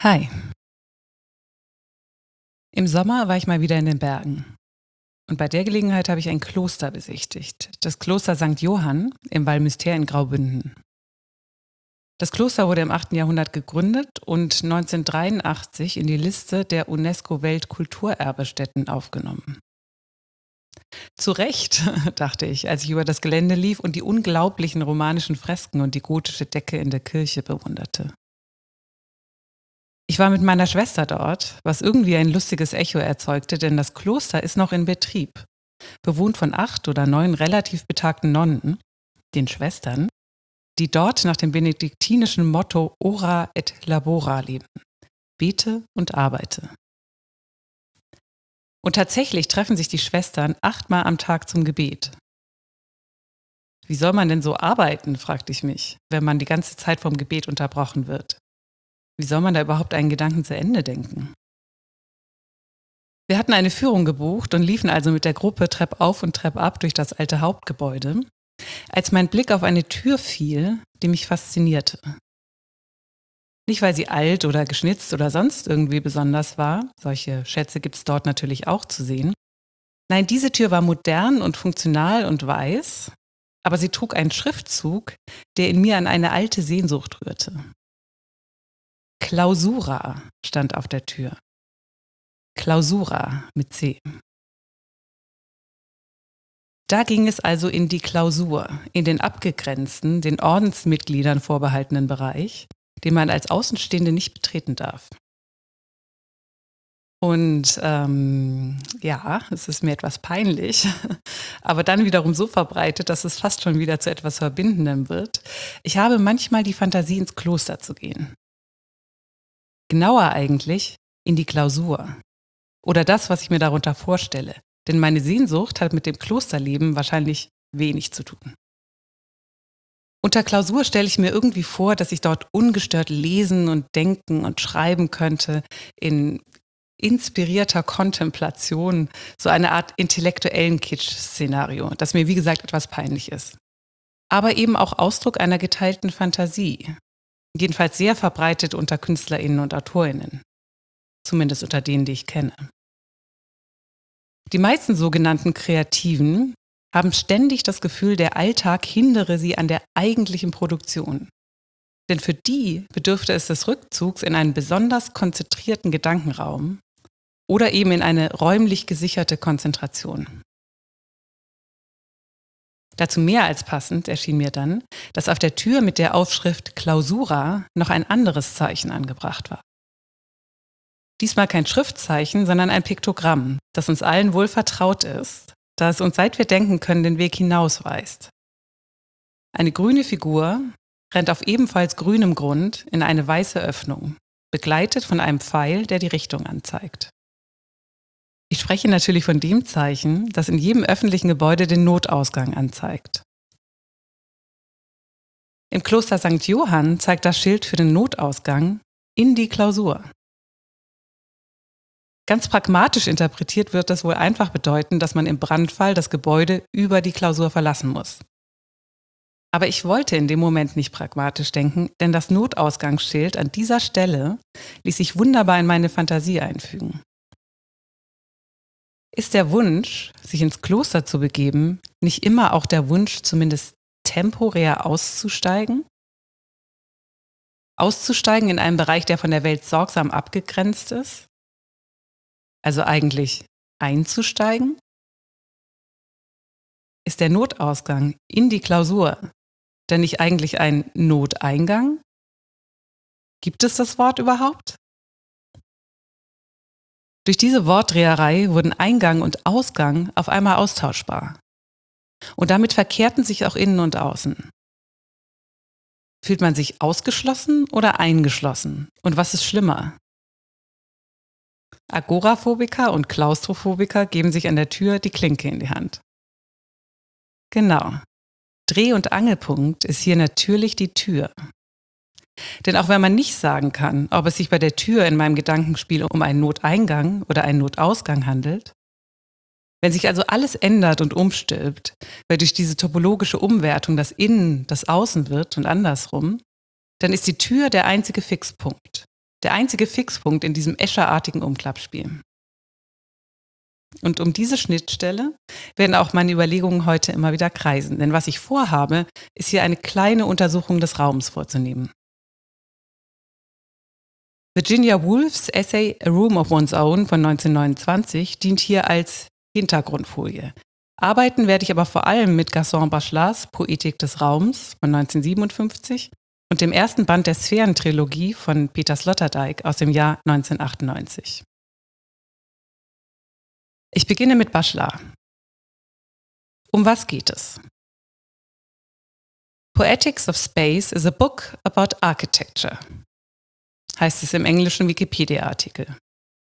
Hi. Im Sommer war ich mal wieder in den Bergen. Und bei der Gelegenheit habe ich ein Kloster besichtigt. Das Kloster St. Johann im Val Müstair in Graubünden. Das Kloster wurde im 8. Jahrhundert gegründet und 1983 in die Liste der UNESCO-Weltkulturerbestätten aufgenommen. Zu Recht, dachte ich, als ich über das Gelände lief und die unglaublichen romanischen Fresken und die gotische Decke in der Kirche bewunderte. Ich war mit meiner Schwester dort, was irgendwie ein lustiges Echo erzeugte, denn das Kloster ist noch in Betrieb, bewohnt von 8 oder 9 relativ betagten Nonnen, den Schwestern, die dort nach dem benediktinischen Motto Ora et Labora leben. Bete und arbeite. Und tatsächlich treffen sich die Schwestern 8-mal am Tag zum Gebet. Wie soll man denn so arbeiten, fragte ich mich, wenn man die ganze Zeit vom Gebet unterbrochen wird? Wie soll man da überhaupt einen Gedanken zu Ende denken? Wir hatten eine Führung gebucht und liefen also mit der Gruppe Treppauf und Treppab durch das alte Hauptgebäude, als mein Blick auf eine Tür fiel, die mich faszinierte. Nicht, weil sie alt oder geschnitzt oder sonst irgendwie besonders war, solche Schätze gibt es dort natürlich auch zu sehen. Nein, diese Tür war modern und funktional und weiß, aber sie trug einen Schriftzug, der in mir an eine alte Sehnsucht rührte. Clausura stand auf der Tür. Clausura mit C. Da ging es also in die Klausur, in den abgegrenzten, den Ordensmitgliedern vorbehaltenen Bereich, den man als Außenstehende nicht betreten darf. Und ja, es ist mir etwas peinlich, aber dann wiederum so verbreitet, dass es fast schon wieder zu etwas Verbindendem wird. Ich habe manchmal die Fantasie, ins Kloster zu gehen. Genauer eigentlich in die Klausur. Oder das, was ich mir darunter vorstelle. Denn meine Sehnsucht hat mit dem Klosterleben wahrscheinlich wenig zu tun. Unter Klausur stelle ich mir irgendwie vor, dass ich dort ungestört lesen und denken und schreiben könnte, in inspirierter Kontemplation, so eine Art intellektuellen Kitsch-Szenario, das mir wie gesagt etwas peinlich ist. Aber eben auch Ausdruck einer geteilten Fantasie. Jedenfalls sehr verbreitet unter KünstlerInnen und AutorInnen. Zumindest unter denen, die ich kenne. Die meisten sogenannten Kreativen haben ständig das Gefühl, der Alltag hindere sie an der eigentlichen Produktion. Denn für die bedürfte es des Rückzugs in einen besonders konzentrierten Gedankenraum oder eben in eine räumlich gesicherte Konzentration. Dazu mehr als passend erschien mir dann, dass auf der Tür mit der Aufschrift Clausura noch ein anderes Zeichen angebracht war. Diesmal kein Schriftzeichen, sondern ein Piktogramm, das uns allen wohl vertraut ist, da es uns, seit wir denken können, den Weg hinausweist. Eine grüne Figur rennt auf ebenfalls grünem Grund in eine weiße Öffnung, begleitet von einem Pfeil, der die Richtung anzeigt. Ich spreche natürlich von dem Zeichen, das in jedem öffentlichen Gebäude den Notausgang anzeigt. Im Kloster St. Johann zeigt das Schild für den Notausgang in die Klausur. Ganz pragmatisch interpretiert wird das wohl einfach bedeuten, dass man im Brandfall das Gebäude über die Klausur verlassen muss. Aber ich wollte in dem Moment nicht pragmatisch denken, denn das Notausgangsschild an dieser Stelle ließ sich wunderbar in meine Fantasie einfügen. Ist der Wunsch, sich ins Kloster zu begeben, nicht immer auch der Wunsch, zumindest temporär auszusteigen? Auszusteigen in einem Bereich, der von der Welt sorgsam abgegrenzt ist? Also eigentlich einzusteigen? Ist der Notausgang in die Klausur denn nicht eigentlich ein Noteingang? Gibt es das Wort überhaupt? Durch diese Wortdreherei wurden Eingang und Ausgang auf einmal austauschbar. Und damit verkehrten sich auch Innen und Außen. Fühlt man sich ausgeschlossen oder eingeschlossen? Und was ist schlimmer? Agoraphobiker und Klaustrophobiker geben sich an der Tür die Klinke in die Hand. Genau. Dreh- und Angelpunkt ist hier natürlich die Tür. Denn auch wenn man nicht sagen kann, ob es sich bei der Tür in meinem Gedankenspiel um einen Noteingang oder einen Notausgang handelt, wenn sich also alles ändert und umstülpt, weil durch diese topologische Umwertung das Innen das Außen wird und andersrum, dann ist die Tür der einzige Fixpunkt. Der einzige Fixpunkt in diesem Escherartigen Umklappspiel. Und um diese Schnittstelle werden auch meine Überlegungen heute immer wieder kreisen. Denn was ich vorhabe, ist hier eine kleine Untersuchung des Raums vorzunehmen. Virginia Woolfs Essay A Room of One's Own von 1929 dient hier als Hintergrundfolie. Arbeiten werde ich aber vor allem mit Gaston Bachelars Poetik des Raums von 1957 und dem ersten Band der Sphärentrilogie von Peter Sloterdijk aus dem Jahr 1998. Ich beginne mit Bachelard. Um was geht es? Poetics of Space is a book about architecture, heißt es im englischen Wikipedia-Artikel.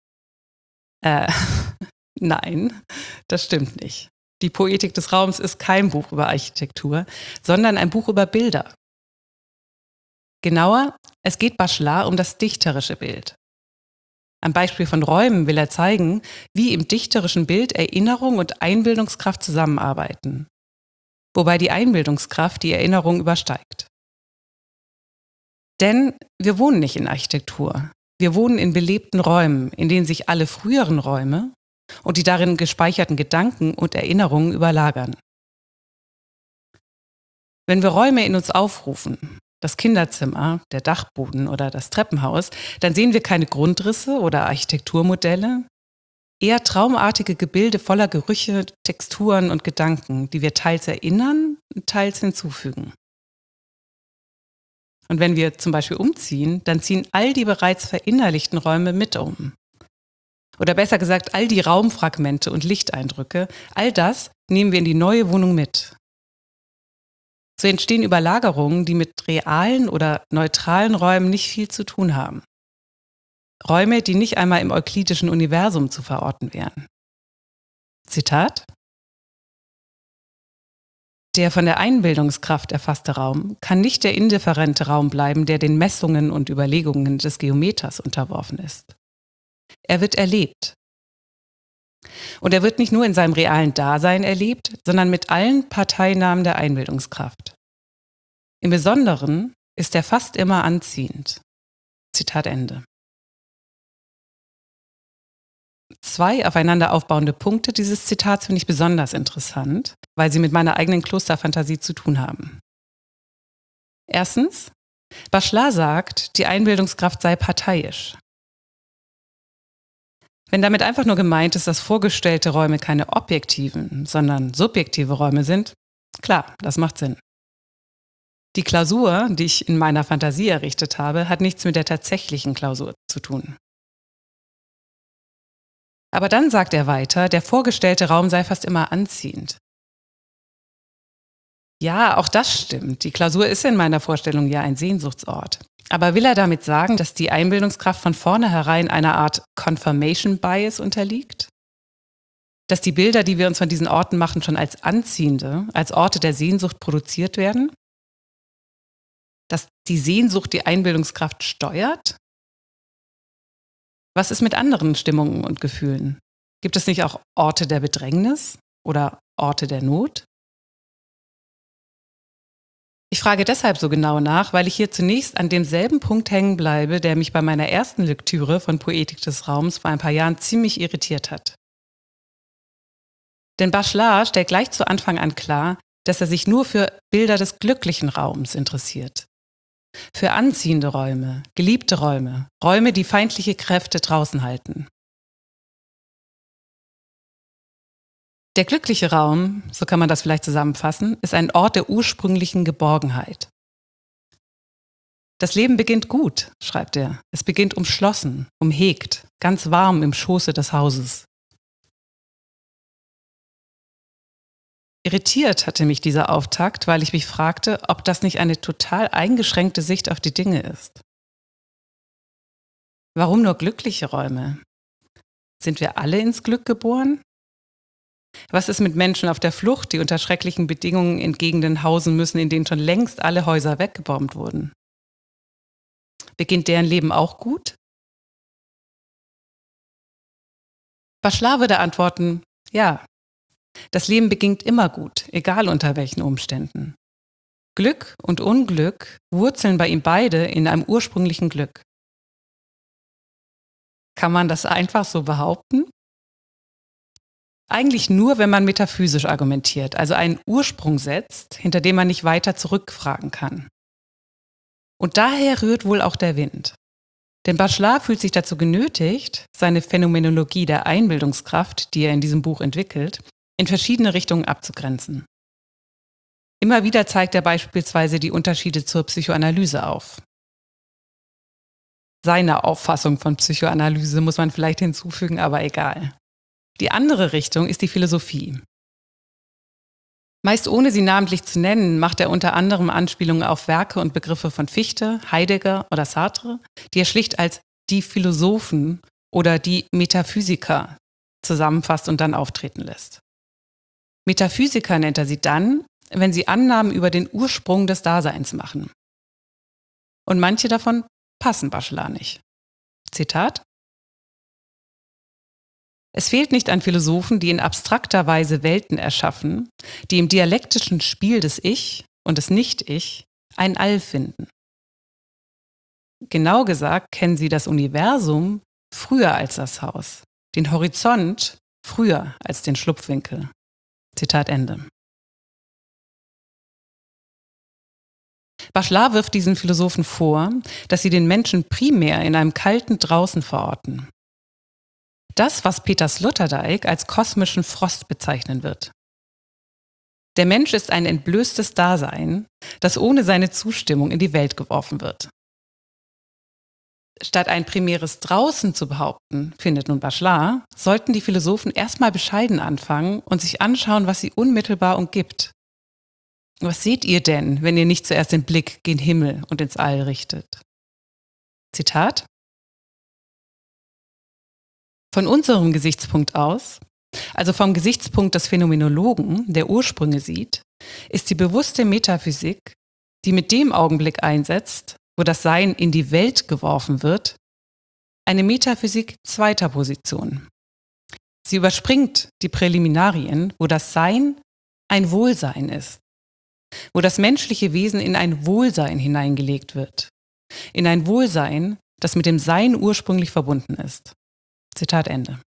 Nein, das stimmt nicht. Die Poetik des Raums ist kein Buch über Architektur, sondern ein Buch über Bilder. Genauer, es geht Bachelard um das dichterische Bild. Am Beispiel von Räumen will er zeigen, wie im dichterischen Bild Erinnerung und Einbildungskraft zusammenarbeiten, wobei die Einbildungskraft die Erinnerung übersteigt. Denn wir wohnen nicht in Architektur. Wir wohnen in belebten Räumen, in denen sich alle früheren Räume und die darin gespeicherten Gedanken und Erinnerungen überlagern. Wenn wir Räume in uns aufrufen, das Kinderzimmer, der Dachboden oder das Treppenhaus, dann sehen wir keine Grundrisse oder Architekturmodelle, eher traumartige Gebilde voller Gerüche, Texturen und Gedanken, die wir teils erinnern und teils hinzufügen. Und wenn wir zum Beispiel umziehen, dann ziehen all die bereits verinnerlichten Räume mit um. Oder besser gesagt, all die Raumfragmente und Lichteindrücke, all das nehmen wir in die neue Wohnung mit. So entstehen Überlagerungen, die mit realen oder neutralen Räumen nicht viel zu tun haben. Räume, die nicht einmal im euklidischen Universum zu verorten wären. Zitat: Der von der Einbildungskraft erfasste Raum kann nicht der indifferente Raum bleiben, der den Messungen und Überlegungen des Geometers unterworfen ist. Er wird erlebt. Und er wird nicht nur in seinem realen Dasein erlebt, sondern mit allen Parteinahmen der Einbildungskraft. Im Besonderen ist er fast immer anziehend. Zitat Ende. 2 aufeinander aufbauende Punkte dieses Zitats finde ich besonders interessant, weil sie mit meiner eigenen Klosterfantasie zu tun haben. Erstens, Bachelard sagt, die Einbildungskraft sei parteiisch. Wenn damit einfach nur gemeint ist, dass vorgestellte Räume keine objektiven, sondern subjektive Räume sind, klar, das macht Sinn. Die Klausur, die ich in meiner Fantasie errichtet habe, hat nichts mit der tatsächlichen Klausur zu tun. Aber dann sagt er weiter, der vorgestellte Raum sei fast immer anziehend. Ja, auch das stimmt. Die Klausur ist in meiner Vorstellung ja ein Sehnsuchtsort. Aber will er damit sagen, dass die Einbildungskraft von vornherein einer Art Confirmation Bias unterliegt? Dass die Bilder, die wir uns von diesen Orten machen, schon als anziehende, als Orte der Sehnsucht produziert werden? Dass die Sehnsucht die Einbildungskraft steuert? Was ist mit anderen Stimmungen und Gefühlen? Gibt es nicht auch Orte der Bedrängnis oder Orte der Not? Ich frage deshalb so genau nach, weil ich hier zunächst an demselben Punkt hängen bleibe, der mich bei meiner ersten Lektüre von Poetik des Raums vor ein paar Jahren ziemlich irritiert hat. Denn Bachelard stellt gleich zu Anfang an klar, dass er sich nur für Bilder des glücklichen Raums interessiert. Für anziehende Räume, geliebte Räume, Räume, die feindliche Kräfte draußen halten. Der glückliche Raum, so kann man das vielleicht zusammenfassen, ist ein Ort der ursprünglichen Geborgenheit. Das Leben beginnt gut, schreibt er. Es beginnt umschlossen, umhegt, ganz warm im Schoße des Hauses. Irritiert hatte mich dieser Auftakt, weil ich mich fragte, ob das nicht eine total eingeschränkte Sicht auf die Dinge ist. Warum nur glückliche Räume? Sind wir alle ins Glück geboren? Was ist mit Menschen auf der Flucht, die unter schrecklichen Bedingungen in Gegenden hausen müssen, in denen schon längst alle Häuser weggebombt wurden? Beginnt deren Leben auch gut? Bachelard würde antworten, ja. Das Leben beginnt immer gut, egal unter welchen Umständen. Glück und Unglück wurzeln bei ihm beide in einem ursprünglichen Glück. Kann man das einfach so behaupten? Eigentlich nur, wenn man metaphysisch argumentiert, also einen Ursprung setzt, hinter dem man nicht weiter zurückfragen kann. Und daher rührt wohl auch der Wind. Denn Bachelard fühlt sich dazu genötigt, seine Phänomenologie der Einbildungskraft, die er in diesem Buch entwickelt, in verschiedene Richtungen abzugrenzen. Immer wieder zeigt er beispielsweise die Unterschiede zur Psychoanalyse auf. Seine Auffassung von Psychoanalyse muss man vielleicht hinzufügen, aber egal. Die andere Richtung ist die Philosophie. Meist ohne sie namentlich zu nennen, macht er unter anderem Anspielungen auf Werke und Begriffe von Fichte, Heidegger oder Sartre, die er schlicht als die Philosophen oder die Metaphysiker zusammenfasst und dann auftreten lässt. Metaphysiker nennt er sie dann, wenn sie Annahmen über den Ursprung des Daseins machen. Und manche davon passen Bachelard nicht. Zitat: Es fehlt nicht an Philosophen, die in abstrakter Weise Welten erschaffen, die im dialektischen Spiel des Ich und des Nicht-Ich ein All finden. Genau gesagt kennen sie das Universum früher als das Haus, den Horizont früher als den Schlupfwinkel. Zitat Ende. Bachelard wirft diesen Philosophen vor, dass sie den Menschen primär in einem kalten Draußen verorten. Das, was Peter Sloterdijk als kosmischen Frost bezeichnen wird. Der Mensch ist ein entblößtes Dasein, das ohne seine Zustimmung in die Welt geworfen wird. Statt ein primäres Draußen zu behaupten, findet nun Bachelard, sollten die Philosophen erstmal bescheiden anfangen und sich anschauen, was sie unmittelbar umgibt. Was seht ihr denn, wenn ihr nicht zuerst den Blick gen Himmel und ins All richtet? Zitat: Von unserem Gesichtspunkt aus, also vom Gesichtspunkt des Phänomenologen, der Ursprünge sieht, ist die bewusste Metaphysik, die mit dem Augenblick einsetzt, wo das Sein in die Welt geworfen wird, eine Metaphysik zweiter Position. Sie überspringt die Präliminarien, wo das Sein ein Wohlsein ist, wo das menschliche Wesen in ein Wohlsein hineingelegt wird, in ein Wohlsein, das mit dem Sein ursprünglich verbunden ist. Zitat Ende.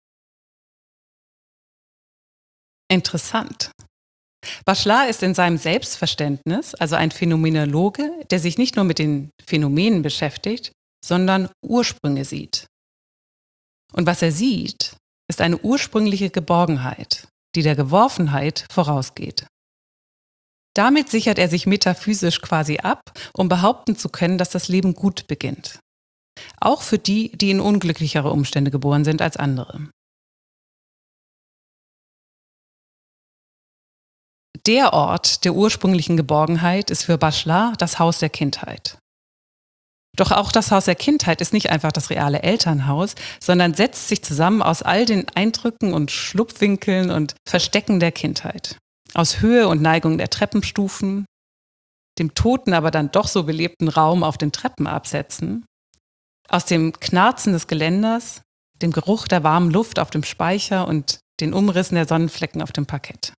Interessant. Bachelard ist in seinem Selbstverständnis also ein Phänomenologe, der sich nicht nur mit den Phänomenen beschäftigt, sondern Ursprünge sieht. Und was er sieht, ist eine ursprüngliche Geborgenheit, die der Geworfenheit vorausgeht. Damit sichert er sich metaphysisch quasi ab, um behaupten zu können, dass das Leben gut beginnt. Auch für die, die in unglücklichere Umstände geboren sind als andere. Der Ort der ursprünglichen Geborgenheit ist für Bachelard das Haus der Kindheit. Doch auch das Haus der Kindheit ist nicht einfach das reale Elternhaus, sondern setzt sich zusammen aus all den Eindrücken und Schlupfwinkeln und Verstecken der Kindheit. Aus Höhe und Neigung der Treppenstufen, dem toten, aber dann doch so belebten Raum auf den Treppenabsätzen, aus dem Knarzen des Geländers, dem Geruch der warmen Luft auf dem Speicher und den Umrissen der Sonnenflecken auf dem Parkett.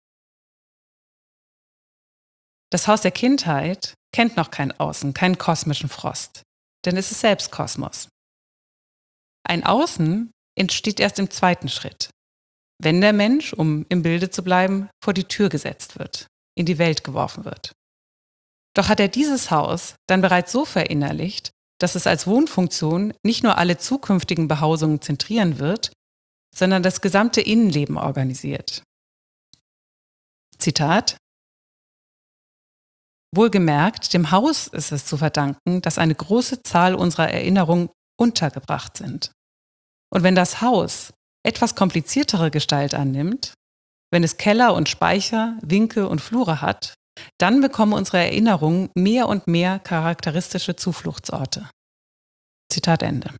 Das Haus der Kindheit kennt noch kein Außen, keinen kosmischen Frost, denn es ist selbst Kosmos. Ein Außen entsteht erst im zweiten Schritt, wenn der Mensch, um im Bilde zu bleiben, vor die Tür gesetzt wird, in die Welt geworfen wird. Doch hat er dieses Haus dann bereits so verinnerlicht, dass es als Wohnfunktion nicht nur alle zukünftigen Behausungen zentrieren wird, sondern das gesamte Innenleben organisiert. Zitat: Wohlgemerkt, dem Haus ist es zu verdanken, dass eine große Zahl unserer Erinnerungen untergebracht sind. Und wenn das Haus etwas kompliziertere Gestalt annimmt, wenn es Keller und Speicher, Winkel und Flure hat, dann bekommen unsere Erinnerungen mehr und mehr charakteristische Zufluchtsorte. Zitat Ende.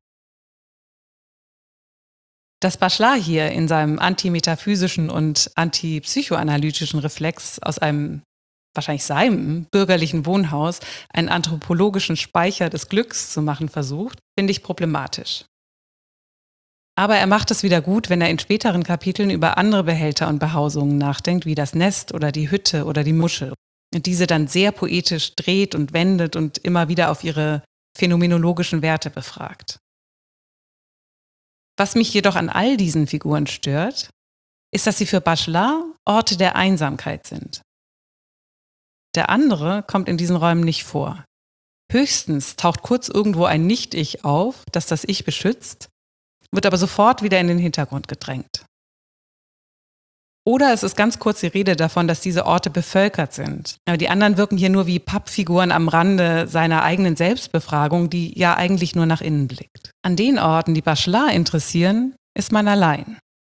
Dass Bachelard hier in seinem antimetaphysischen und antipsychoanalytischen Reflex aus einem, wahrscheinlich seinem, bürgerlichen Wohnhaus einen anthropologischen Speicher des Glücks zu machen versucht, finde ich problematisch. Aber er macht es wieder gut, wenn er in späteren Kapiteln über andere Behälter und Behausungen nachdenkt, wie das Nest oder die Hütte oder die Muschel. Und diese dann sehr poetisch dreht und wendet und immer wieder auf ihre phänomenologischen Werte befragt. Was mich jedoch an all diesen Figuren stört, ist, dass sie für Bachelard Orte der Einsamkeit sind. Der andere kommt in diesen Räumen nicht vor. Höchstens taucht kurz irgendwo ein Nicht-Ich auf, das das Ich beschützt, wird aber sofort wieder in den Hintergrund gedrängt. Oder es ist ganz kurz die Rede davon, dass diese Orte bevölkert sind. Aber die anderen wirken hier nur wie Pappfiguren am Rande seiner eigenen Selbstbefragung, die ja eigentlich nur nach innen blickt. An den Orten, die Bachelard interessieren, ist man allein.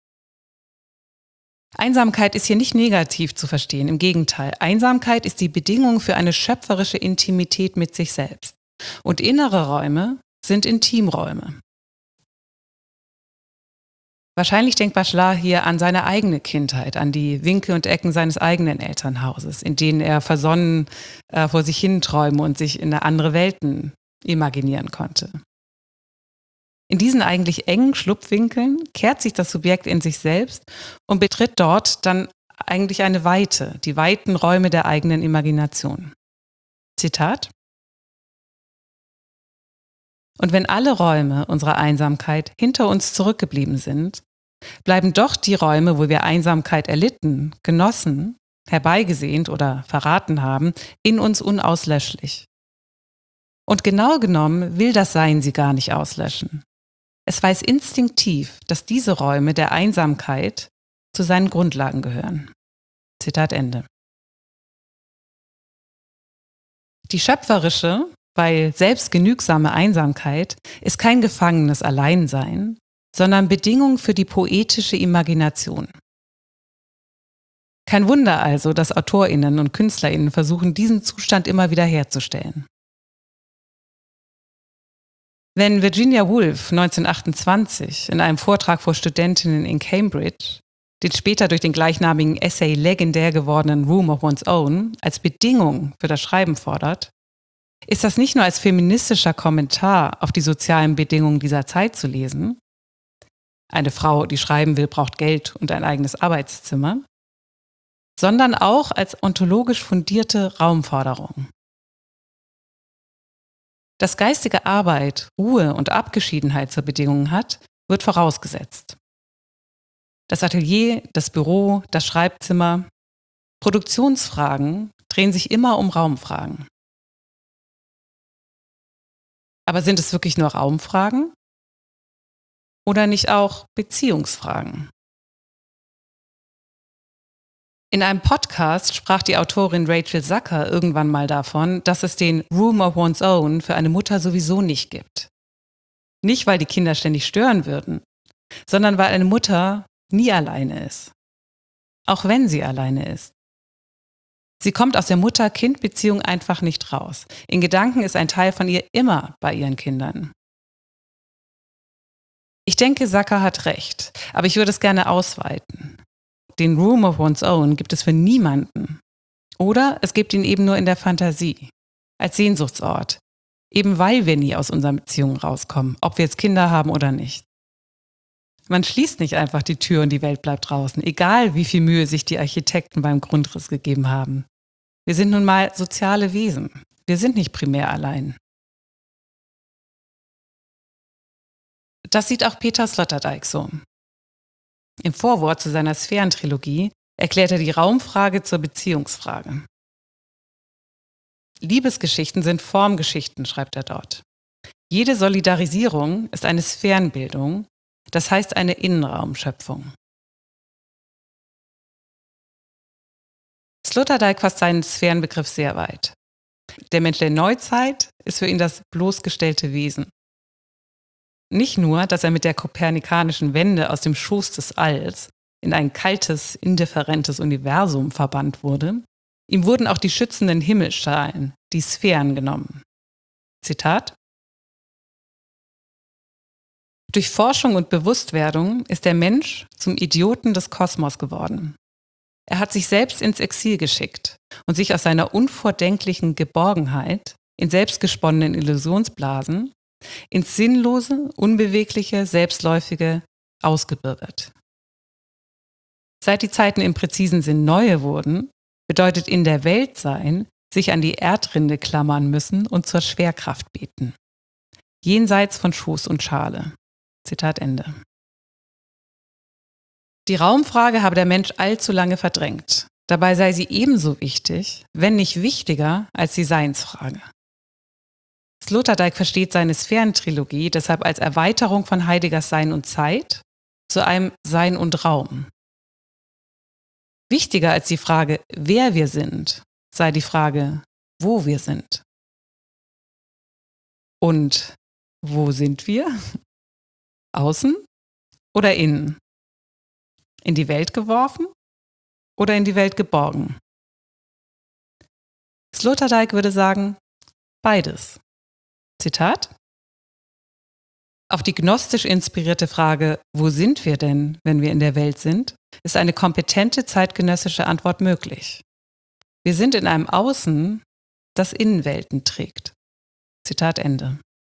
Einsamkeit ist hier nicht negativ zu verstehen, im Gegenteil. Einsamkeit ist die Bedingung für eine schöpferische Intimität mit sich selbst. Und innere Räume sind Intimräume. Wahrscheinlich denkt Bachelard hier an seine eigene Kindheit, an die Winkel und Ecken seines eigenen Elternhauses, in denen er versonnen vor sich hin träumen und sich in andere Welten imaginieren konnte. In diesen eigentlich engen Schlupfwinkeln kehrt sich das Subjekt in sich selbst und betritt dort dann eigentlich eine Weite, die weiten Räume der eigenen Imagination. Zitat: Und wenn alle Räume unserer Einsamkeit hinter uns zurückgeblieben sind, bleiben doch die Räume, wo wir Einsamkeit erlitten, genossen, herbeigesehnt oder verraten haben, in uns unauslöschlich. Und genau genommen will das Sein sie gar nicht auslöschen. Es weiß instinktiv, dass diese Räume der Einsamkeit zu seinen Grundlagen gehören. Zitat Ende. Die schöpferische, weil selbstgenügsame Einsamkeit ist kein gefangenes Alleinsein, sondern Bedingung für die poetische Imagination. Kein Wunder also, dass AutorInnen und KünstlerInnen versuchen, diesen Zustand immer wieder herzustellen. Wenn Virginia Woolf 1928 in einem Vortrag vor Studentinnen in Cambridge den später durch den gleichnamigen Essay legendär gewordenen Room of One's Own als Bedingung für das Schreiben fordert, ist das nicht nur als feministischer Kommentar auf die sozialen Bedingungen dieser Zeit zu lesen. Eine Frau, die schreiben will, braucht Geld und ein eigenes Arbeitszimmer, sondern auch als ontologisch fundierte Raumforderung. Dass geistige Arbeit Ruhe und Abgeschiedenheit zur Bedingung hat, wird vorausgesetzt. Das Atelier, das Büro, das Schreibzimmer, Produktionsfragen drehen sich immer um Raumfragen. Aber sind es wirklich nur Raumfragen? Oder nicht auch Beziehungsfragen? In einem Podcast sprach die Autorin Rachel Zucker irgendwann mal davon, dass es den Room of One's Own für eine Mutter sowieso nicht gibt. Nicht, weil die Kinder ständig stören würden, sondern weil eine Mutter nie alleine ist. Auch wenn sie alleine ist. Sie kommt aus der Mutter-Kind-Beziehung einfach nicht raus. In Gedanken ist ein Teil von ihr immer bei ihren Kindern. Ich denke, Zucker hat recht, aber ich würde es gerne ausweiten. Den Room of One's Own gibt es für niemanden. Oder es gibt ihn eben nur in der Fantasie, als Sehnsuchtsort, eben weil wir nie aus unseren Beziehungen rauskommen, ob wir jetzt Kinder haben oder nicht. Man schließt nicht einfach die Tür und die Welt bleibt draußen, egal wie viel Mühe sich die Architekten beim Grundriss gegeben haben. Wir sind nun mal soziale Wesen. Wir sind nicht primär allein. Das sieht auch Peter Sloterdijk so. Im Vorwort zu seiner Sphärentrilogie erklärt er die Raumfrage zur Beziehungsfrage. Liebesgeschichten sind Formgeschichten, schreibt er dort. Jede Solidarisierung ist eine Sphärenbildung, das heißt eine Innenraumschöpfung. Sloterdijk fasst seinen Sphärenbegriff sehr weit. Der Mensch der Neuzeit ist für ihn das bloßgestellte Wesen. Nicht nur, dass er mit der kopernikanischen Wende aus dem Schoß des Alls in ein kaltes, indifferentes Universum verbannt wurde, ihm wurden auch die schützenden Himmelsschalen, die Sphären, genommen. Zitat: Durch Forschung und Bewusstwerdung ist der Mensch zum Idioten des Kosmos geworden. Er hat sich selbst ins Exil geschickt und sich aus seiner unvordenklichen Geborgenheit in selbstgesponnenen Illusionsblasen ins sinnlose, unbewegliche, selbstläufige ausgebürgert. Seit die Zeiten im präzisen Sinn neue wurden, bedeutet in der Welt sein, sich an die Erdrinde klammern müssen und zur Schwerkraft beten. Jenseits von Schoß und Schale. Zitat Ende. Die Raumfrage habe der Mensch allzu lange verdrängt. Dabei sei sie ebenso wichtig, wenn nicht wichtiger, als die Seinsfrage. Sloterdijk versteht seine Sphärentrilogie deshalb als Erweiterung von Heideggers Sein und Zeit zu einem Sein und Raum. Wichtiger als die Frage, wer wir sind, sei die Frage, wo wir sind. Und wo sind wir? Außen oder innen? In die Welt geworfen oder in die Welt geborgen? Sloterdijk würde sagen, beides. Zitat: Auf die gnostisch inspirierte Frage, wo sind wir denn, wenn wir in der Welt sind, ist eine kompetente zeitgenössische Antwort möglich. Wir sind in einem Außen, das Innenwelten trägt. Zitat Ende.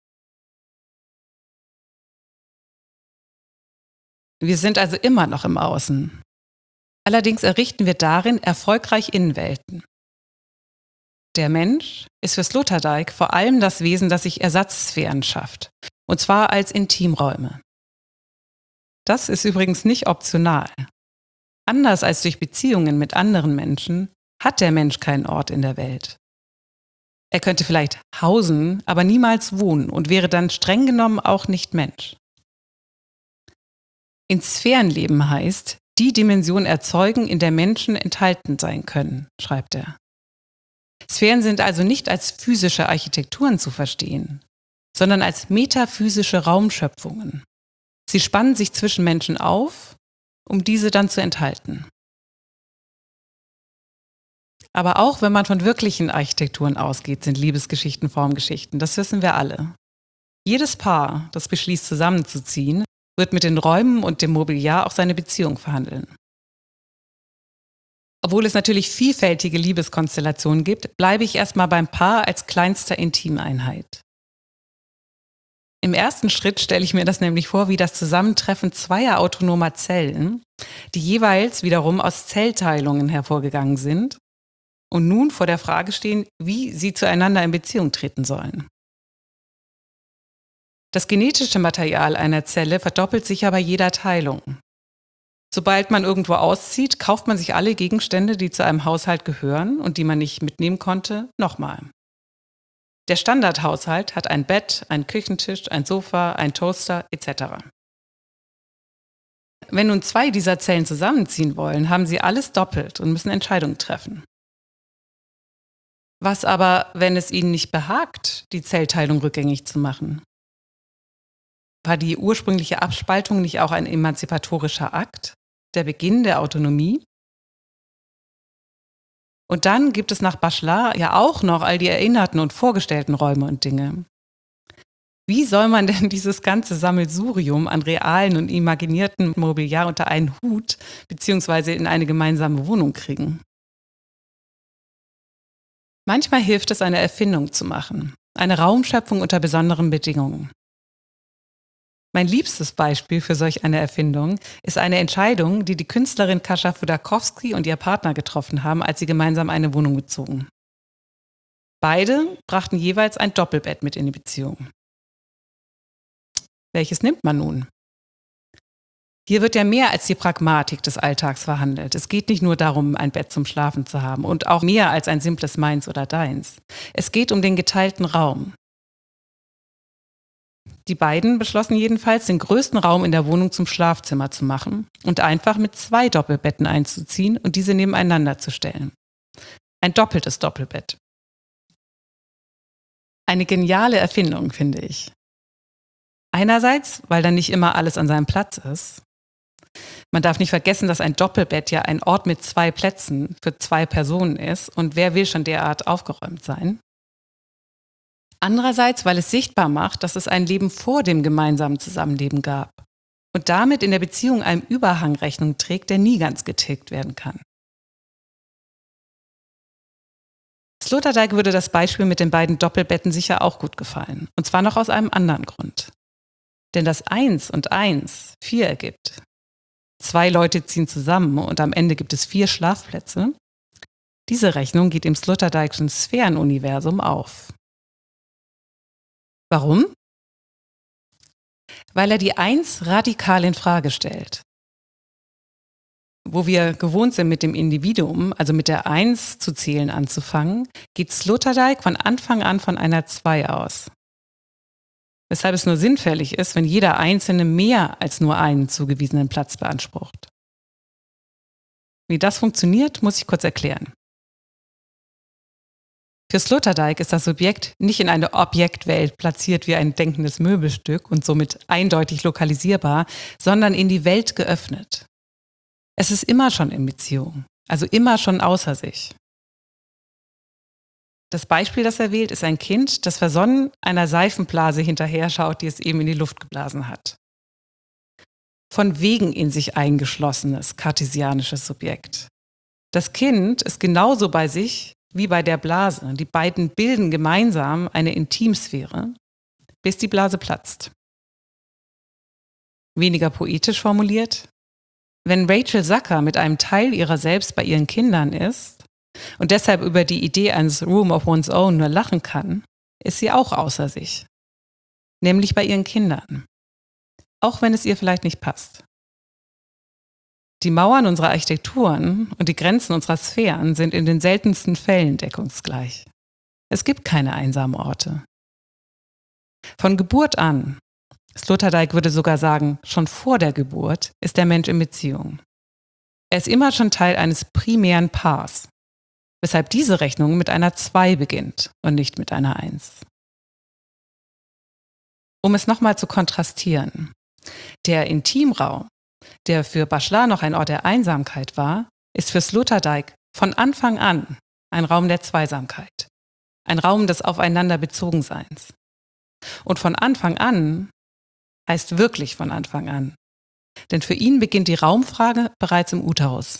Wir sind also immer noch im Außen. Allerdings errichten wir darin erfolgreich Innenwelten. Der Mensch ist für Sloterdijk vor allem das Wesen, das sich Ersatzsphären schafft, und zwar als Intimräume. Das ist übrigens nicht optional. Anders als durch Beziehungen mit anderen Menschen hat der Mensch keinen Ort in der Welt. Er könnte vielleicht hausen, aber niemals wohnen und wäre dann streng genommen auch nicht Mensch. In Sphärenleben heißt, die Dimension erzeugen, in der Menschen enthalten sein können, schreibt er. Sphären sind also nicht als physische Architekturen zu verstehen, sondern als metaphysische Raumschöpfungen. Sie spannen sich zwischen Menschen auf, um diese dann zu enthalten. Aber auch wenn man von wirklichen Architekturen ausgeht, sind Liebesgeschichten Formgeschichten. Das wissen wir alle. Jedes Paar, das beschließt, zusammenzuziehen, wird mit den Räumen und dem Mobiliar auch seine Beziehung verhandeln. Obwohl es natürlich vielfältige Liebeskonstellationen gibt, bleibe ich erstmal beim Paar als kleinster Intimeinheit. Im ersten Schritt stelle ich mir das nämlich vor wie das Zusammentreffen zweier autonomer Zellen, die jeweils wiederum aus Zellteilungen hervorgegangen sind und nun vor der Frage stehen, wie sie zueinander in Beziehung treten sollen. Das genetische Material einer Zelle verdoppelt sich ja bei jeder Teilung. Sobald man irgendwo auszieht, kauft man sich alle Gegenstände, die zu einem Haushalt gehören und die man nicht mitnehmen konnte, nochmal. Der Standardhaushalt hat ein Bett, einen Küchentisch, ein Sofa, einen Toaster etc. Wenn nun zwei dieser Zellen zusammenziehen wollen, haben sie alles doppelt und müssen Entscheidungen treffen. Was aber, wenn es ihnen nicht behagt, die Zellteilung rückgängig zu machen? War die ursprüngliche Abspaltung nicht auch ein emanzipatorischer Akt? Der Beginn der Autonomie? Und dann gibt es nach Bachelard ja auch noch all die erinnerten und vorgestellten Räume und Dinge. Wie soll man denn dieses ganze Sammelsurium an realen und imaginierten Mobiliar unter einen Hut bzw. in eine gemeinsame Wohnung kriegen? Manchmal hilft es, eine Erfindung zu machen, eine Raumschöpfung unter besonderen Bedingungen. Mein liebstes Beispiel für solch eine Erfindung ist eine Entscheidung, die die Künstlerin Kasia Chodakowski und ihr Partner getroffen haben, als sie gemeinsam eine Wohnung bezogen. Beide brachten jeweils ein Doppelbett mit in die Beziehung. Welches nimmt man nun? Hier wird ja mehr als die Pragmatik des Alltags verhandelt. Es geht nicht nur darum, ein Bett zum Schlafen zu haben und auch mehr als ein simples Meins oder Deins. Es geht um den geteilten Raum. Die beiden beschlossen jedenfalls, den größten Raum in der Wohnung zum Schlafzimmer zu machen und einfach mit 2 Doppelbetten einzuziehen und diese nebeneinander zu stellen. Ein doppeltes Doppelbett. Eine geniale Erfindung, finde ich. Einerseits, weil dann nicht immer alles an seinem Platz ist. Man darf nicht vergessen, dass ein Doppelbett ja ein Ort mit 2 Plätzen für 2 Personen ist und wer will schon derart aufgeräumt sein? Andererseits, weil es sichtbar macht, dass es ein Leben vor dem gemeinsamen Zusammenleben gab und damit in der Beziehung einem Überhang Rechnung trägt, der nie ganz getilgt werden kann. Sloterdijk würde das Beispiel mit den beiden Doppelbetten sicher auch gut gefallen, und zwar noch aus einem anderen Grund. Denn das 1 und 1 4 ergibt. 2 Leute ziehen zusammen und am Ende gibt es 4 Schlafplätze. Diese Rechnung geht im Sloterdijkschen Sphärenuniversum auf. Warum? Weil er die 1 radikal in Frage stellt. wo wir gewohnt sind, mit dem Individuum, also mit der Eins zu zählen anzufangen, geht Sloterdijk von Anfang an von einer 2 aus. Weshalb es nur sinnfällig ist, wenn jeder Einzelne mehr als nur einen zugewiesenen Platz beansprucht. Wie das funktioniert, muss ich kurz erklären. Für Sloterdijk ist das Subjekt nicht in eine Objektwelt platziert wie ein denkendes Möbelstück und somit eindeutig lokalisierbar, sondern in die Welt geöffnet. Es ist immer schon in Beziehung, also immer schon außer sich. Das Beispiel, das er wählt, ist ein Kind, das versonnen einer Seifenblase hinterher schaut, die es eben in die Luft geblasen hat. Von wegen in sich eingeschlossenes kartesianisches Subjekt. Das Kind ist genauso bei sich wie bei der Blase. Die beiden bilden gemeinsam eine Intimsphäre, bis die Blase platzt. Weniger poetisch formuliert: Wenn Rachel Zucker mit einem Teil ihrer selbst bei ihren Kindern ist und deshalb über die Idee eines Room of One's Own nur lachen kann, ist sie auch außer sich. Nämlich bei ihren Kindern. Auch wenn es ihr vielleicht nicht passt. Die Mauern unserer Architekturen und die Grenzen unserer Sphären sind in den seltensten Fällen deckungsgleich. Es gibt keine einsamen Orte. Von Geburt an, Sloterdijk würde sogar sagen, schon vor der Geburt, ist der Mensch in Beziehung. Er ist immer schon Teil eines primären Paars, weshalb diese Rechnung mit einer 2 beginnt und nicht mit einer 1. Um es nochmal zu kontrastieren: Der Intimraum, der für Bachelard noch ein Ort der Einsamkeit war, ist für Sloterdijk von Anfang an ein Raum der Zweisamkeit, ein Raum des Aufeinanderbezogenseins. Und von Anfang an heißt wirklich von Anfang an, denn für ihn beginnt die Raumfrage bereits im Uterus.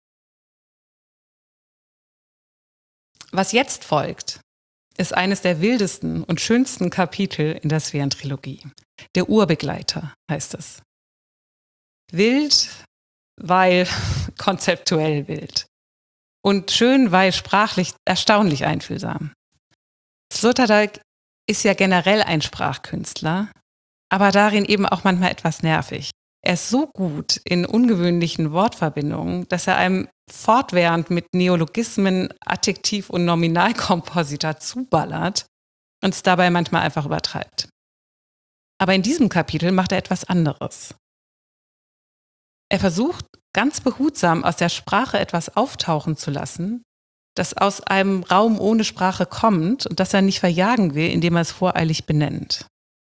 Was jetzt folgt, ist eines der wildesten und schönsten Kapitel in der Sphärentrilogie. Der Urbegleiter heißt es. Wild, weil konzeptuell wild. Und schön, weil sprachlich erstaunlich einfühlsam. Sloterdijk ist ja generell ein Sprachkünstler, aber darin eben auch manchmal etwas nervig. Er ist so gut in ungewöhnlichen Wortverbindungen, dass er einem fortwährend mit Neologismen, Adjektiv- und Nominalkomposita zuballert und es dabei manchmal einfach übertreibt. Aber in diesem Kapitel macht er etwas anderes. Er versucht, ganz behutsam aus der Sprache etwas auftauchen zu lassen, das aus einem Raum ohne Sprache kommt und das er nicht verjagen will, indem er es voreilig benennt.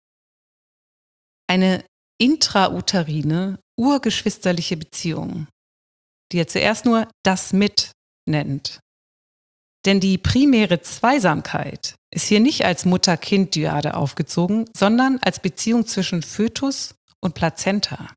Eine intrauterine, urgeschwisterliche Beziehung, die er zuerst nur das Mit nennt. Denn die primäre Zweisamkeit ist hier nicht als Mutter-Kind-Dyade aufgezogen, sondern als Beziehung zwischen Fötus und Plazenta.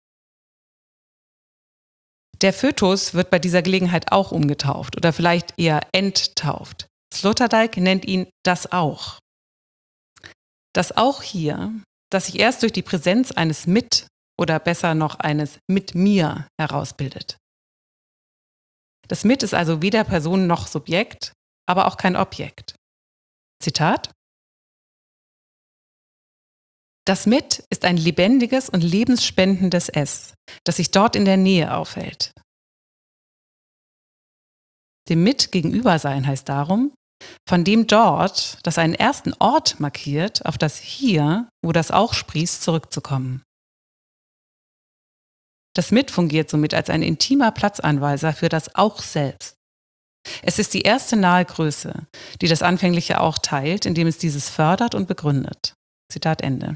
Der Fötus wird bei dieser Gelegenheit auch umgetauft oder vielleicht eher enttauft. Sloterdijk nennt ihn das Auch. Das Auch hier, das sich erst durch die Präsenz eines Mit oder besser noch eines Mit mir herausbildet. Das Mit ist also weder Person noch Subjekt, aber auch kein Objekt. Zitat: Das Mit ist ein lebendiges und lebensspendendes Es, das sich dort in der Nähe aufhält. Dem Mit gegenüber sein heißt darum, von dem dort, das einen ersten Ort markiert, auf das Hier, wo das Auch sprießt, zurückzukommen. Das Mit fungiert somit als ein intimer Platzanweiser für das Auch selbst. Es ist die erste nahe Größe, die das anfängliche Auch teilt, indem es dieses fördert und begründet. Zitat Ende.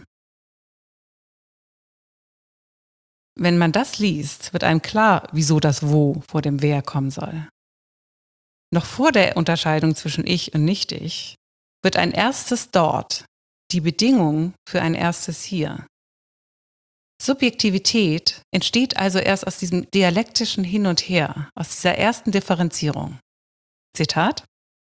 Wenn man das liest, wird einem klar, wieso das Wo vor dem Wer kommen soll. Noch vor der Unterscheidung zwischen Ich und Nicht-Ich wird ein erstes Dort die Bedingung für ein erstes Hier. Subjektivität entsteht also erst aus diesem dialektischen Hin und Her, aus dieser ersten Differenzierung. Zitat: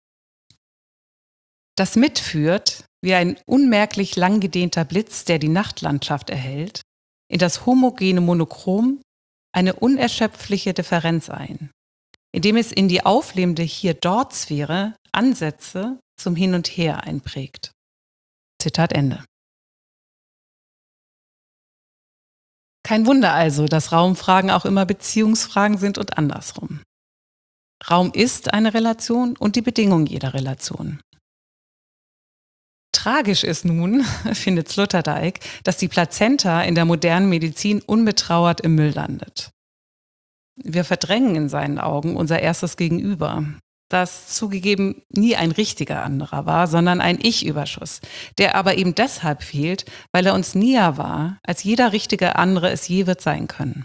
Das Mit führt, wie ein unmerklich langgedehnter Blitz, der die Nachtlandschaft erhellt, in das homogene Monochrom eine unerschöpfliche Differenz ein, indem es in die auflebende Hier-Dort-Sphäre Ansätze zum Hin und Her einprägt. Zitat Ende. Kein Wunder also, dass Raumfragen auch immer Beziehungsfragen sind und andersrum. Raum ist eine Relation und die Bedingung jeder Relation. Tragisch ist nun, findet Sloterdijk, dass die Plazenta in der modernen Medizin unbetrauert im Müll landet. Wir verdrängen in seinen Augen unser erstes Gegenüber, das zugegeben nie ein richtiger anderer war, sondern ein Ich-Überschuss, der aber eben deshalb fehlt, weil er uns näher war, als jeder richtige andere es je wird sein können.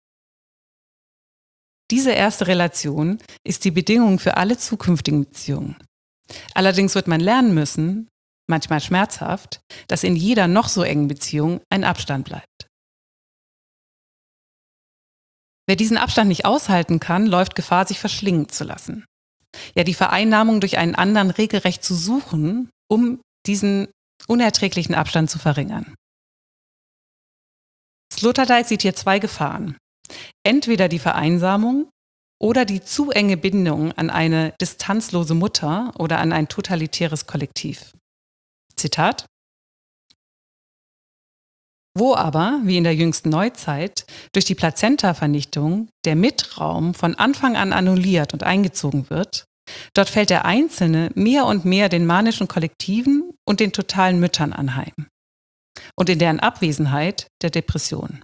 Diese erste Relation ist die Bedingung für alle zukünftigen Beziehungen. Allerdings wird man lernen müssen, manchmal schmerzhaft, dass in jeder noch so engen Beziehung ein Abstand bleibt. Wer diesen Abstand nicht aushalten kann, läuft Gefahr, sich verschlingen zu lassen. Ja, die Vereinnahmung durch einen anderen regelrecht zu suchen, um diesen unerträglichen Abstand zu verringern. Sloterdijk sieht hier zwei Gefahren. Entweder die Vereinsamung oder die zu enge Bindung an eine distanzlose Mutter oder an ein totalitäres Kollektiv. Zitat: Wo aber, wie in der jüngsten Neuzeit, durch die Plazenta-Vernichtung der Mitraum von Anfang an annulliert und eingezogen wird, dort fällt der Einzelne mehr und mehr den manischen Kollektiven und den totalen Müttern anheim. Und in deren Abwesenheit der Depression.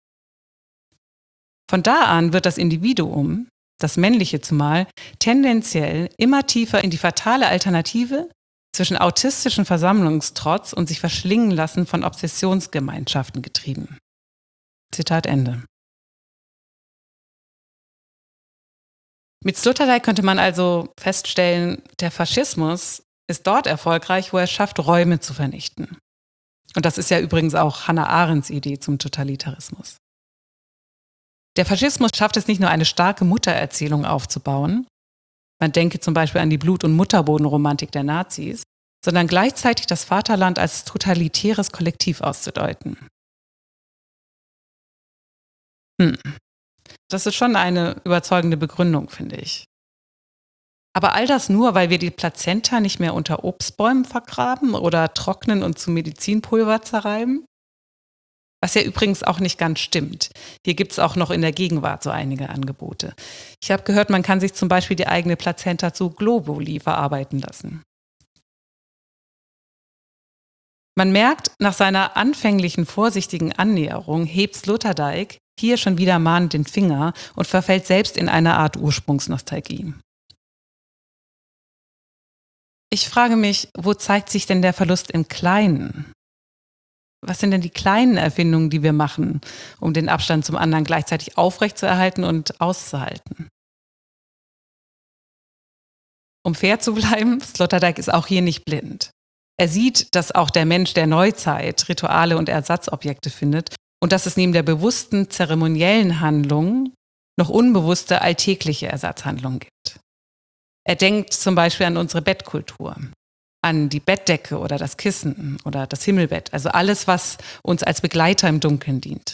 Von da an wird das Individuum, das männliche zumal, tendenziell immer tiefer in die fatale Alternative zwischen autistischen Versammlungstrotz und sich verschlingen lassen von Obsessionsgemeinschaften getrieben. Zitat Ende. Mit Sloterdijk könnte man also feststellen, der Faschismus ist dort erfolgreich, wo er es schafft, Räume zu vernichten. Und das ist ja übrigens auch Hannah Arendts Idee zum Totalitarismus. Der Faschismus schafft es nicht nur, eine starke Muttererzählung aufzubauen, man denke zum Beispiel an die Blut- und Mutterbodenromantik der Nazis, sondern gleichzeitig das Vaterland als totalitäres Kollektiv auszudeuten. Das ist schon eine überzeugende Begründung, finde ich. Aber all das nur, weil wir die Plazenta nicht mehr unter Obstbäumen vergraben oder trocknen und zu Medizinpulver zerreiben? Was ja übrigens auch nicht ganz stimmt. Hier gibt es auch noch in der Gegenwart so einige Angebote. Ich habe gehört, man kann sich zum Beispiel die eigene Plazenta zu Globuli verarbeiten lassen. Man merkt, nach seiner anfänglichen vorsichtigen Annäherung hebt Sloterdijk hier schon wieder mahnend den Finger und verfällt selbst in eine Art Ursprungsnostalgie. Ich frage mich, wo zeigt sich denn der Verlust im Kleinen? Was sind denn die kleinen Erfindungen, die wir machen, um den Abstand zum anderen gleichzeitig aufrechtzuerhalten und auszuhalten? Um fair zu bleiben, Sloterdijk ist auch hier nicht blind. Er sieht, dass auch der Mensch der Neuzeit Rituale und Ersatzobjekte findet und dass es neben der bewussten zeremoniellen Handlung noch unbewusste alltägliche Ersatzhandlungen gibt. Er denkt zum Beispiel an unsere Bettkultur, an die Bettdecke oder das Kissen oder das Himmelbett, also alles, was uns als Begleiter im Dunkeln dient.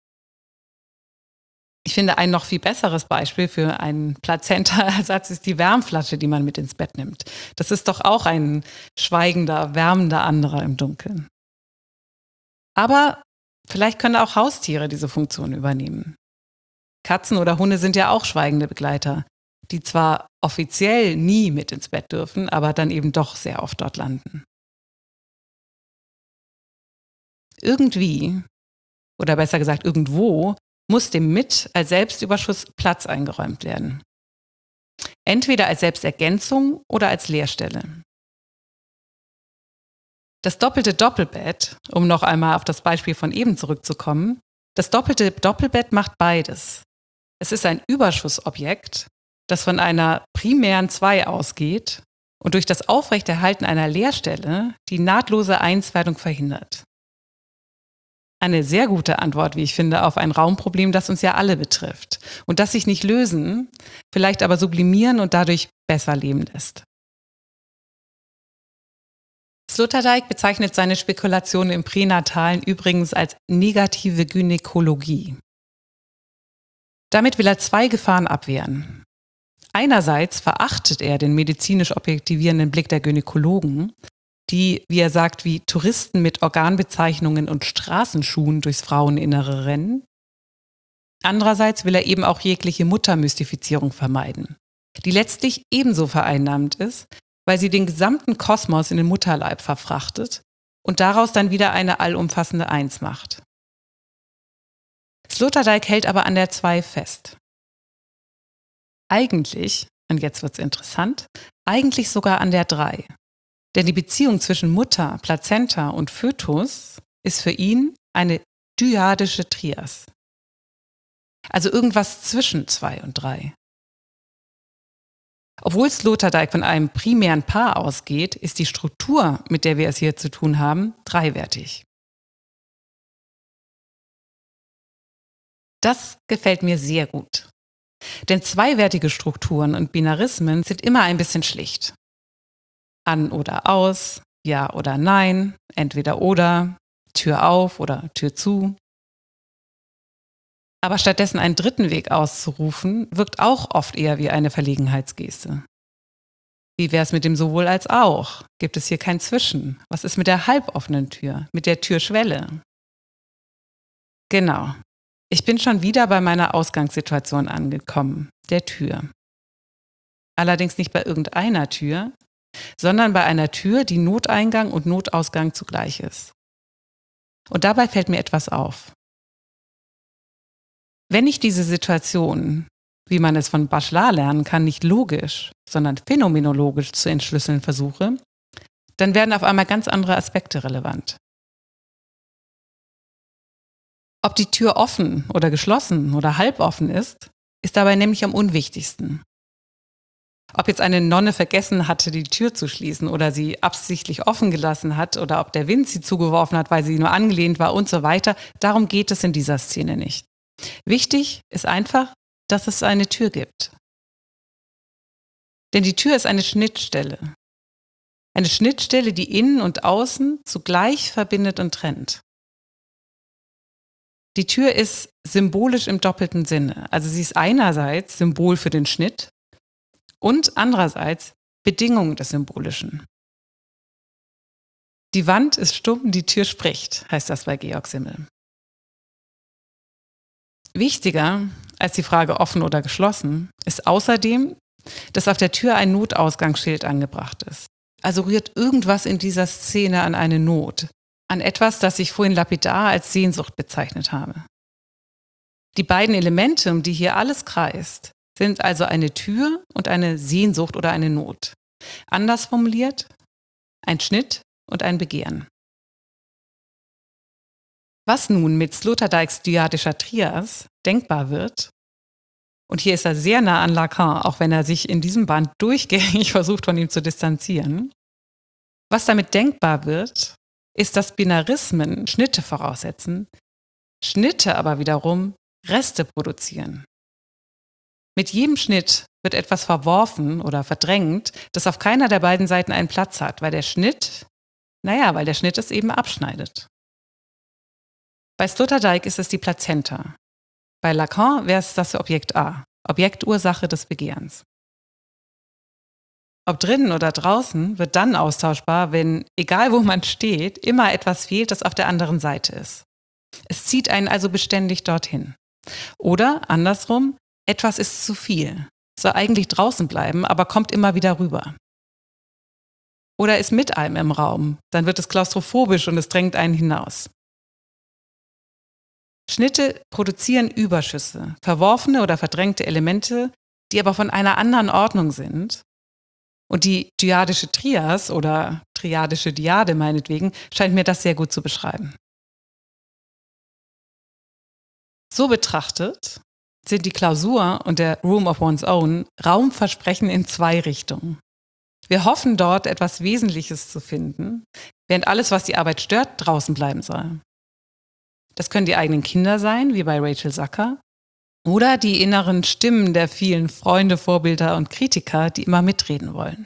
Ich finde, ein noch viel besseres Beispiel für einen Plazenta-Ersatz ist die Wärmflasche, die man mit ins Bett nimmt. Das ist doch auch ein schweigender, wärmender anderer im Dunkeln. Aber vielleicht können auch Haustiere diese Funktion übernehmen. Katzen oder Hunde sind ja auch schweigende Begleiter, die zwar offiziell nie mit ins Bett dürfen, aber dann eben doch sehr oft dort landen. Irgendwie, oder besser gesagt irgendwo, muss dem Mit als Selbstüberschuss Platz eingeräumt werden. Entweder als Selbstergänzung oder als Leerstelle. Das doppelte Doppelbett, um noch einmal auf das Beispiel von eben zurückzukommen, das doppelte Doppelbett macht beides. Es ist ein Überschussobjekt, das von einer primären 2 ausgeht und durch das Aufrechterhalten einer Leerstelle die nahtlose Einswerdung verhindert. Eine sehr gute Antwort, wie ich finde, auf ein Raumproblem, das uns ja alle betrifft und das sich nicht lösen, vielleicht aber sublimieren und dadurch besser leben lässt. Sloterdijk bezeichnet seine Spekulationen im Pränatalen übrigens als negative Gynäkologie. Damit will er 2 Gefahren abwehren. Einerseits verachtet er den medizinisch objektivierenden Blick der Gynäkologen, die, wie er sagt, wie Touristen mit Organbezeichnungen und Straßenschuhen durchs Fraueninnere rennen Andererseits will er eben auch jegliche Muttermystifizierung vermeiden, die letztlich ebenso vereinnahmend ist, weil sie den gesamten Kosmos in den Mutterleib verfrachtet und daraus dann wieder eine allumfassende Eins macht. Sloterdijk hält aber an der 2 fest. Eigentlich, und jetzt wird's interessant, eigentlich sogar an der 3. Denn die Beziehung zwischen Mutter, Plazenta und Fötus ist für ihn eine dyadische Trias. Also irgendwas zwischen 2 und 3. Obwohl Sloterdijk von einem primären Paar ausgeht, ist die Struktur, mit der wir es hier zu tun haben, dreiwertig. Das gefällt mir sehr gut. Denn zweiwertige Strukturen und Binarismen sind immer ein bisschen schlicht. An oder aus, ja oder nein, entweder oder, Tür auf oder Tür zu. Aber stattdessen einen dritten Weg auszurufen, wirkt auch oft eher wie eine Verlegenheitsgeste. Wie wär's mit dem sowohl als auch? Gibt es hier kein Zwischen? Was ist mit der halboffenen Tür, mit der Türschwelle? Genau. Ich bin schon wieder bei meiner Ausgangssituation angekommen, der Tür. Allerdings nicht bei irgendeiner Tür, sondern bei einer Tür, die Noteingang und Notausgang zugleich ist. Und dabei fällt mir etwas auf. Wenn ich diese Situation, wie man es von Bachelard lernen kann, nicht logisch, sondern phänomenologisch zu entschlüsseln versuche, dann werden auf einmal ganz andere Aspekte relevant. Ob die Tür offen oder geschlossen oder halboffen ist dabei nämlich am unwichtigsten. Ob jetzt eine Nonne vergessen hatte, die Tür zu schließen oder sie absichtlich offen gelassen hat oder ob der Wind sie zugeworfen hat, weil sie nur angelehnt war und so weiter, darum geht es in dieser Szene nicht. Wichtig ist einfach, dass es eine Tür gibt. Denn die Tür ist eine Schnittstelle. Eine Schnittstelle, die innen und außen zugleich verbindet und trennt. Die Tür ist symbolisch im doppelten Sinne. Also sie ist einerseits Symbol für den Schnitt und andererseits Bedingung des Symbolischen. Die Wand ist stumm, die Tür spricht, heißt das bei Georg Simmel. Wichtiger als die Frage offen oder geschlossen ist außerdem, dass auf der Tür ein Notausgangsschild angebracht ist. Also rührt irgendwas in dieser Szene an eine Not, an etwas, das ich vorhin lapidar als Sehnsucht bezeichnet habe. Die beiden Elemente, um die hier alles kreist, sind also eine Tür und eine Sehnsucht oder eine Not. Anders formuliert, ein Schnitt und ein Begehren. Was nun mit Sloterdijks dyadischer Trias denkbar wird, und hier ist er sehr nah an Lacan, auch wenn er sich in diesem Band durchgängig versucht, von ihm zu distanzieren. Was damit denkbar wird, ist, dass Binarismen Schnitte voraussetzen, Schnitte aber wiederum Reste produzieren. Mit jedem Schnitt wird etwas verworfen oder verdrängt, das auf keiner der beiden Seiten einen Platz hat, weil der Schnitt es eben abschneidet. Bei Sloterdijk ist es die Plazenta. Bei Lacan wäre es das Objekt A, Objektursache des Begehrens. Ob drinnen oder draußen wird dann austauschbar, wenn, egal wo man steht, immer etwas fehlt, das auf der anderen Seite ist. Es zieht einen also beständig dorthin. Oder andersrum, etwas ist zu viel, soll eigentlich draußen bleiben, aber kommt immer wieder rüber. Oder ist mit einem im Raum, dann wird es klaustrophobisch und es drängt einen hinaus. Schnitte produzieren Überschüsse, verworfene oder verdrängte Elemente, die aber von einer anderen Ordnung sind. Und die dyadische Trias oder triadische Dyade meinetwegen scheint mir das sehr gut zu beschreiben. So betrachtet sind die Klausur und der Room of One's Own Raumversprechen in 2 Richtungen. Wir hoffen dort etwas Wesentliches zu finden, während alles, was die Arbeit stört, draußen bleiben soll. Das können die eigenen Kinder sein, wie bei Rachel Zucker, oder die inneren Stimmen der vielen Freunde, Vorbilder und Kritiker, die immer mitreden wollen.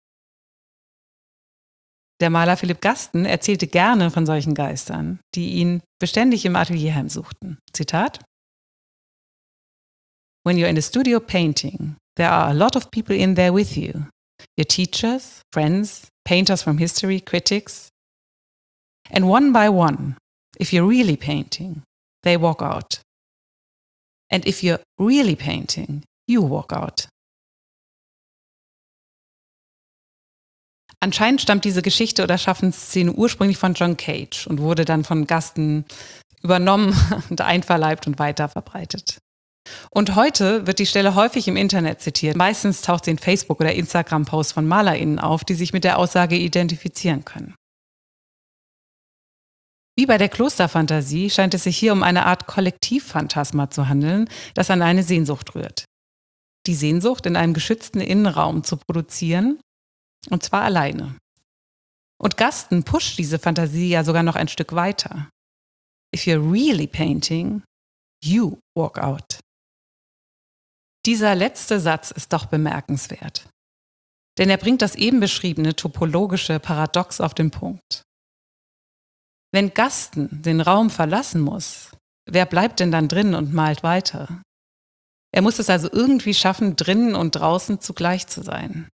Der Maler Philipp Gasten erzählte gerne von solchen Geistern, die ihn beständig im Atelier heimsuchten. Zitat: When you're in the studio painting, there are a lot of people in there with you. Your teachers, friends, painters from history, critics. And one by one, if you're really painting, they walk out. And if you're really painting, you walk out. Anscheinend stammt diese Geschichte oder Schaffensszene ursprünglich von John Cage und wurde dann von Gaston übernommen und einverleibt und weiter verbreitet. Und heute wird die Stelle häufig im Internet zitiert. Meistens taucht sie in Facebook- oder Instagram-Posts von MalerInnen auf, die sich mit der Aussage identifizieren können. Wie bei der Klosterfantasie scheint es sich hier um eine Art Kollektivphantasma zu handeln, das an eine Sehnsucht rührt. Die Sehnsucht, in einem geschützten Innenraum zu produzieren, und zwar alleine. Und Gaston pusht diese Fantasie ja sogar noch ein Stück weiter. If you're really painting, you walk out. Dieser letzte Satz ist doch bemerkenswert. Denn er bringt das eben beschriebene topologische Paradox auf den Punkt. Wenn Gaston den Raum verlassen muss, wer bleibt denn dann drin und malt weiter? Er muss es also irgendwie schaffen, drinnen und draußen zugleich zu sein.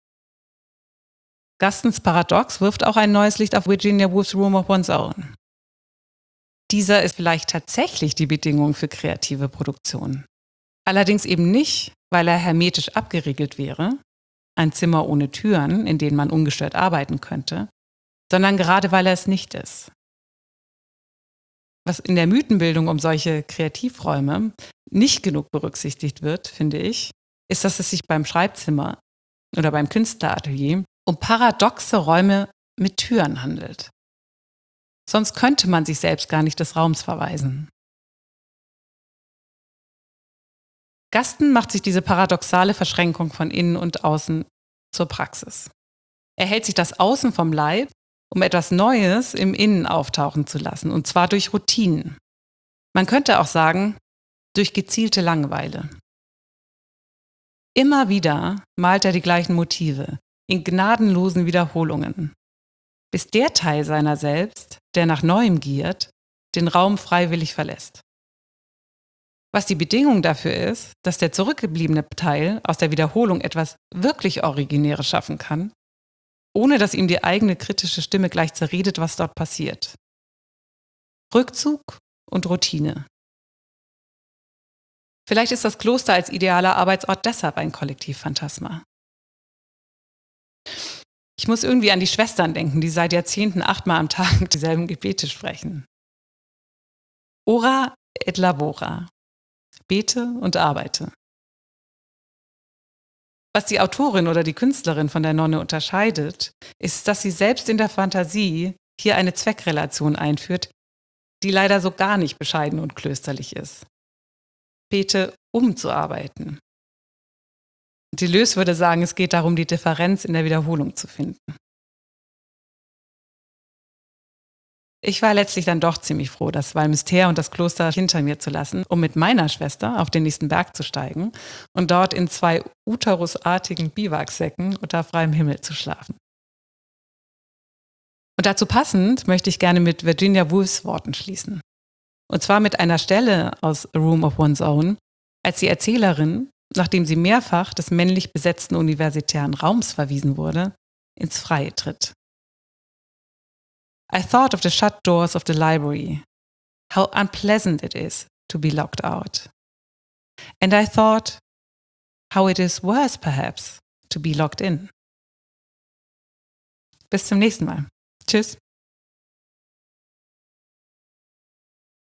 Gastons Paradox wirft auch ein neues Licht auf Virginia Woolf's Room of One's Own. Dieser ist vielleicht tatsächlich die Bedingung für kreative Produktion. Allerdings eben nicht, weil er hermetisch abgeriegelt wäre, ein Zimmer ohne Türen, in denen man ungestört arbeiten könnte, sondern gerade weil er es nicht ist. Was in der Mythenbildung um solche Kreativräume nicht genug berücksichtigt wird, finde ich, ist, dass es sich beim Schreibzimmer oder beim Künstleratelier um paradoxe Räume mit Türen handelt. Sonst könnte man sich selbst gar nicht des Raums verweisen. Gaston macht sich diese paradoxale Verschränkung von innen und außen zur Praxis. Er hält sich das Außen vom Leib, um etwas Neues im Innen auftauchen zu lassen, und zwar durch Routinen. Man könnte auch sagen, durch gezielte Langeweile. Immer wieder malt er die gleichen Motive, in gnadenlosen Wiederholungen, bis der Teil seiner selbst, der nach Neuem giert, den Raum freiwillig verlässt. Was die Bedingung dafür ist, dass der zurückgebliebene Teil aus der Wiederholung etwas wirklich Originäres schaffen kann, ohne dass ihm die eigene kritische Stimme gleich zerredet, was dort passiert. Rückzug und Routine. Vielleicht ist das Kloster als idealer Arbeitsort deshalb ein Kollektivphantasma. Ich muss irgendwie an die Schwestern denken, die seit Jahrzehnten 8-mal am Tag dieselben Gebete sprechen. Ora et labora. Bete und arbeite. Was die Autorin oder die Künstlerin von der Nonne unterscheidet, ist, dass sie selbst in der Fantasie hier eine Zweckrelation einführt, die leider so gar nicht bescheiden und klösterlich ist. Bete, um zu arbeiten. Deleuze würde sagen, es geht darum, die Differenz in der Wiederholung zu finden. Ich war letztlich dann doch ziemlich froh, das Valmystère und das Kloster hinter mir zu lassen, um mit meiner Schwester auf den nächsten Berg zu steigen und dort in 2 uterusartigen Biwaksäcken unter freiem Himmel zu schlafen. Und dazu passend möchte ich gerne mit Virginia Woolfs Worten schließen. Und zwar mit einer Stelle aus A Room of One's Own, als die Erzählerin, nachdem sie mehrfach des männlich besetzten universitären Raums verwiesen wurde, ins Freie tritt. I thought of the shut doors of the library, how unpleasant it is to be locked out. And I thought how it is worse perhaps to be locked in. Bis zum nächsten Mal. Tschüss.